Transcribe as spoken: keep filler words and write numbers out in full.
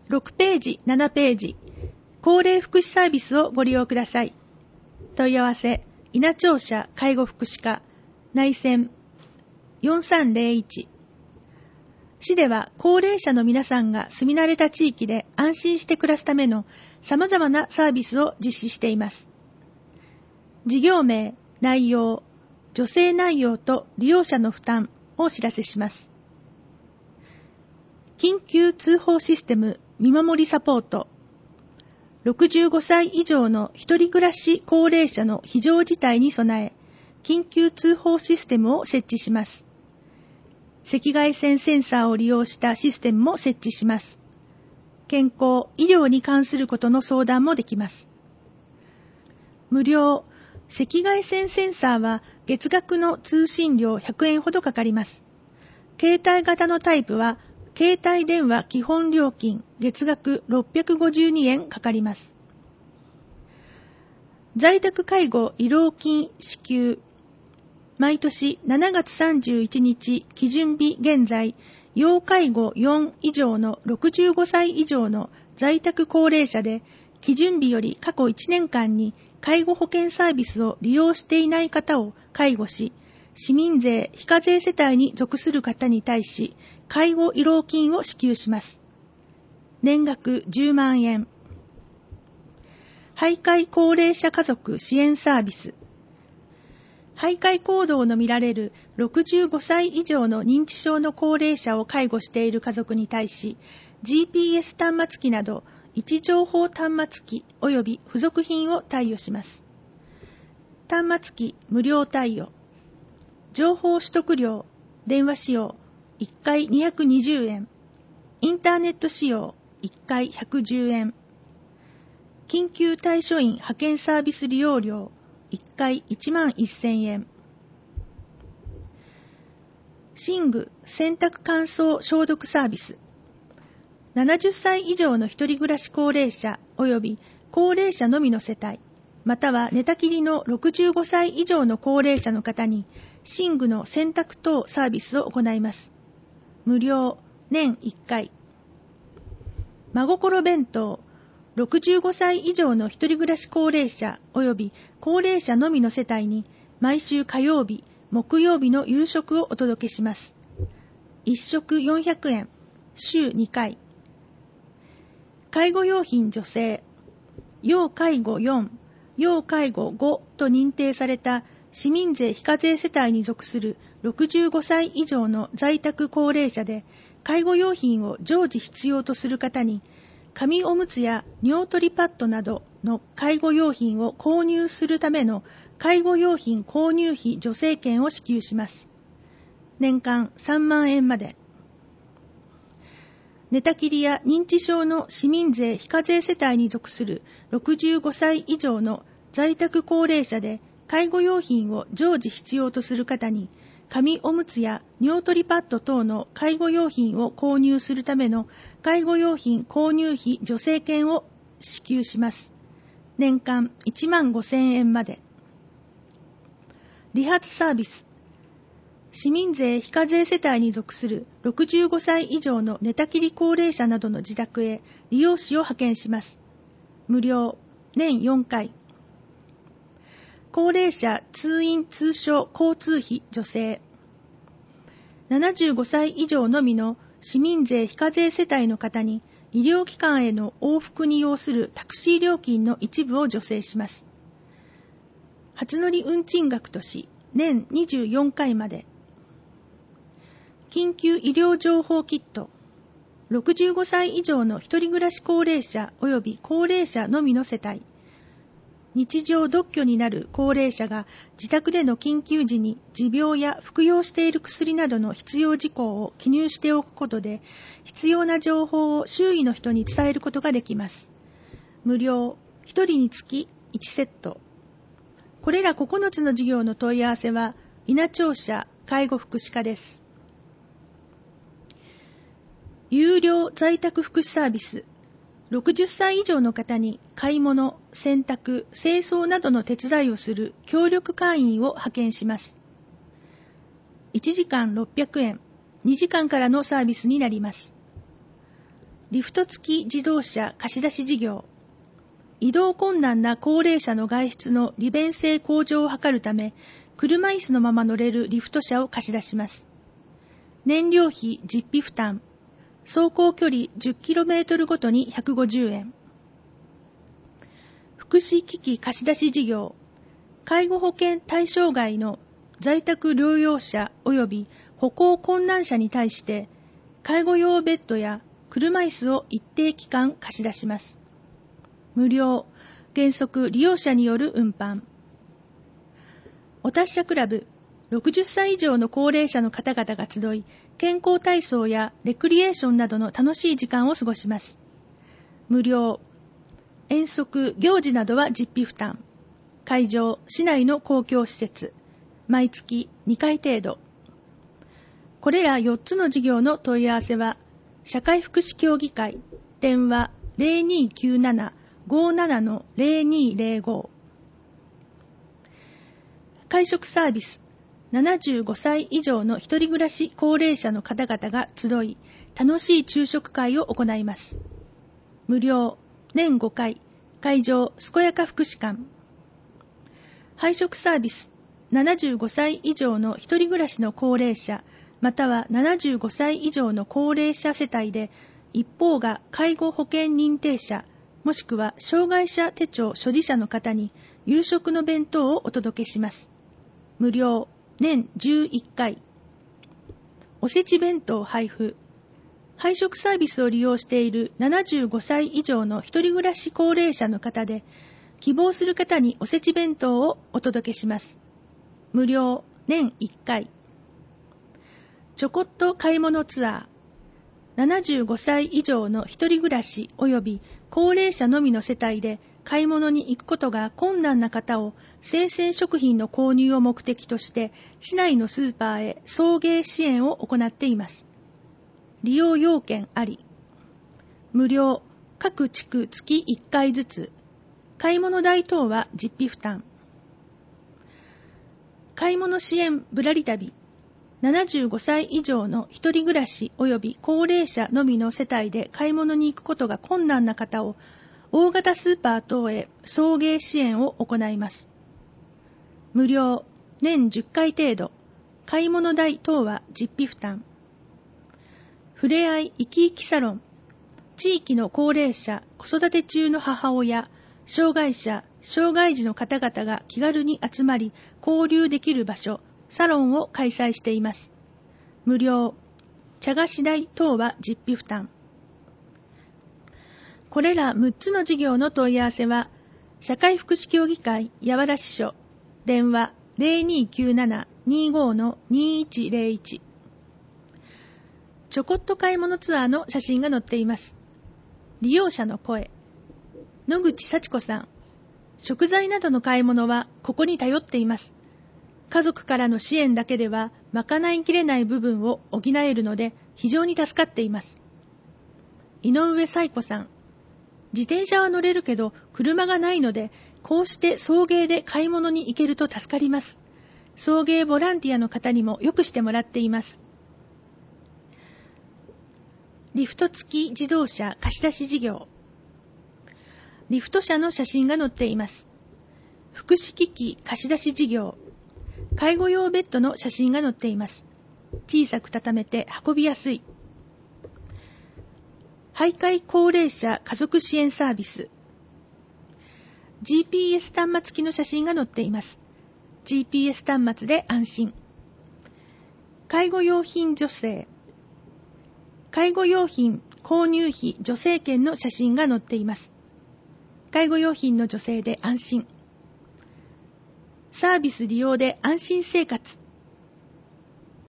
ろくページ、ななページ、高齢福祉サービスをご利用ください。問い合わせ、稲庁舎介護福祉課、内線よんさんゼロいち。市では高齢者の皆さんが住み慣れた地域で安心して暮らすための様々なサービスを実施しています。事業名、内容、助成内容と利用者の負担をお知らせします。緊急通報システム見守りサポート。ろくじゅうごさい以上の一人暮らし高齢者の非常事態に備え、緊急通報システムを設置します。赤外線センサーを利用したシステムも設置します。健康、医療に関することの相談もできます。無料、赤外線センサーは月額の通信料ひゃくえんほどかかります。携帯型のタイプは携帯電話基本料金月額ろっぴゃくごじゅうにえんかかります。在宅介護慰労金支給。毎年しちがつさんじゅういちにち基準日現在、要介護よん以上のろくじゅうごさい以上の在宅高齢者で、基準日より過去いちねんかんに介護保険サービスを利用していない方を介護し、市民税非課税世帯に属する方に対し、介護慰労金を支給します。年額じゅうまんえん。徘徊高齢者家族支援サービス。徘徊行動の見られるろくじゅうごさい以上の認知症の高齢者を介護している家族に対し、ジーピーエス 端末機など位置情報端末機及び付属品を貸与します。端末機無料貸与。情報取得料、電話使用いっかいにひゃくにじゅうえん、インターネット使用いっかいひゃくじゅうえん、緊急対処員派遣サービス利用料いっかいいちまんせんえん。寝具洗濯乾燥消毒サービス。ななじゅっさい以上の一人暮らし高齢者及び高齢者のみの世帯、または寝たきりのろくじゅうごさい以上の高齢者の方に寝具の洗濯等サービスを行います。無料、年いっかい。真心弁当、ろくじゅうごさい以上の一人暮らし高齢者及び高齢者のみの世帯に毎週火曜日、木曜日の夕食をお届けします。いっ食よんひゃくえん、週にかい。介護用品助成、要介護よん、要介護ごと認定された市民税非課税世帯に属するろくじゅうごさい以上の在宅高齢者で介護用品を常時必要とする方に紙おむつや尿取りパッドなどの介護用品を購入するための介護用品購入費助成券を支給します。年間さんまんえんまで。寝たきりや認知症の市民税非課税世帯に属するろくじゅうごさい以上の在宅高齢者で介護用品を常時必要とする方に紙おむつや尿取りパッド等の介護用品を購入するための介護用品購入費助成券を支給します。年間いちまんごせんえんまで。理髪サービス。市民税非課税世帯に属するろくじゅうごさい以上の寝たきり高齢者などの自宅へ理容師を派遣します。無料、年よんかい。高齢者通院通所交通費助成。ななじゅうごさい以上のみの市民税非課税世帯の方に医療機関への往復に要するタクシー料金の一部を助成します。初乗り運賃額とし年にじゅうよんかいまで。緊急医療情報キット。ろくじゅうごさい以上の一人暮らし高齢者及び高齢者のみの世帯。日常独居になる高齢者が自宅での緊急時に持病や服用している薬などの必要事項を記入しておくことで必要な情報を周囲の人に伝えることができます。無料、ひとりにつきいちセット。これらここのつの事業の問い合わせは稲庁舎介護福祉課です。有料在宅福祉サービス。ろくじゅっさい以上の方に買い物、洗濯、清掃などの手伝いをする協力会員を派遣します。いちじかんろっぴゃくえん、にじかんからのサービスになります。 リフト付き自動車貸し出し事業。移動困難な高齢者の外出の利便性向上を図るため、車椅子のまま乗れるリフト車を貸し出します。燃料費実費負担。走行距離 じゅっキロメートル ごとにひゃくごじゅうえん。福祉機器貸し出し事業。介護保険対象外の在宅療養者及び歩行困難者に対して、介護用ベッドや車椅子を一定期間貸し出します。無料、原則利用者による運搬。お達者クラブ、ろくじゅっさい以上の高齢者の方々が集い、健康体操やレクリエーションなどの楽しい時間を過ごします。無料、遠足、行事などは実費負担。会場、市内の公共施設、毎月にかい程度。これらよっつの事業の問い合わせは、社会福祉協議会、電話 ゼロにーきゅうなな ごーなな の ゼロにーゼロご。会食サービス、ななじゅうごさい以上の一人暮らし高齢者の方々が集い、楽しい昼食会を行います。無料、年ごかい、会場、健やか福祉館。配食サービス、ななじゅうごさい以上の一人暮らしの高齢者、またはななじゅうごさい以上の高齢者世帯で、一方が介護保険認定者、もしくは障害者手帳所持者の方に夕食の弁当をお届けします。無料、年じゅういっかい。おせち弁当配布。配食サービスを利用しているななじゅうごさい以上の一人暮らし高齢者の方で、希望する方におせち弁当をお届けします。無料、年いっかい。ちょこっと買い物ツアー。ななじゅうごさい以上の一人暮らし及び高齢者のみの世帯で買い物に行くことが困難な方を生鮮食品の購入を目的として市内のスーパーへ送迎支援を行っています。利用要件あり。無料、各地区月いっかいずつ。買い物代等は実費負担。買い物支援ぶらり旅。ななじゅうごさい以上の一人暮らし及び高齢者のみの世帯で買い物に行くことが困難な方を大型スーパー等へ送迎支援を行います。無料、年じゅっかい程度。買い物代等は実費負担。ふれあい生き生きサロン。地域の高齢者、子育て中の母親、障害者、障害児の方々が気軽に集まり交流できる場所、サロンを開催しています。無料、茶菓子代等は実費負担。これらむっつの事業の問い合わせは、社会福祉協議会八原支所、電話 ゼロにーきゅうなな にーごー の にーいちゼロいち。ちょこっと買い物ツアーの写真が載っています。利用者の声。野口幸子さん。食材などの買い物はここに頼っています。家族からの支援だけでは賄いきれない部分を補えるので非常に助かっています。井上彩子さん。自転車は乗れるけど車がないので、こうして送迎で買い物に行けると助かります。送迎ボランティアの方にもよくしてもらっています。リフト付き自動車貸し出し事業。リフト車の写真が載っています。福祉機器貸し出し事業。介護用ベッドの写真が載っています。小さく畳めて運びやすい。徘徊高齢者家族支援サービス。ジーピーエス 端末付きの写真が載っています。ジーピーエス 端末で安心。介護用品助成。介護用品購入費助成券の写真が載っています。介護用品の助成で安心。サービス利用で安心生活。